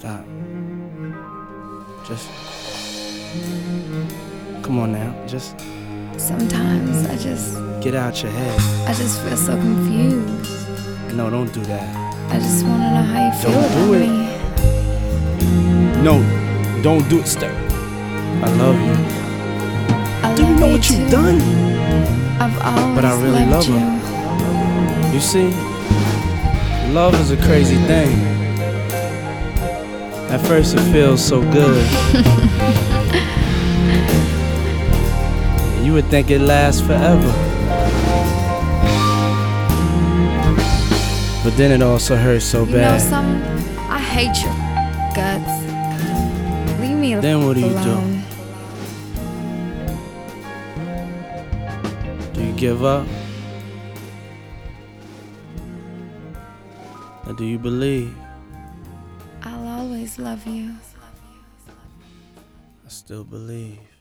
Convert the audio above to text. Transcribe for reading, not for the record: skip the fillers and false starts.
Stop. Just come on now. Just Sometimes get out your head. I just feel so confused. No, don't do that. I just wanna know how you feel Don't do about it. me. No, don't do it. Stop. I love you. I Do you love know what you've too. done? I've always But I really loved love you. her. You see, love is a crazy thing. At first it feels so good. You would think it lasts forever. But then it also hurts so You know bad. something? I hate your guts. Leave me alone. Then what do you do? Do you give up? Or do you believe? I'll always love you. I still believe.